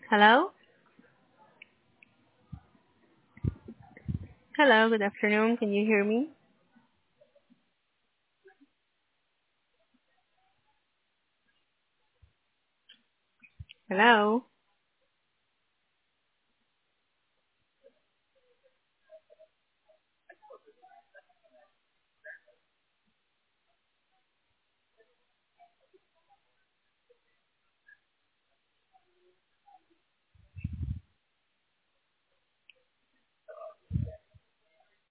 Hello? Hello, good afternoon. Can you hear me? Hello?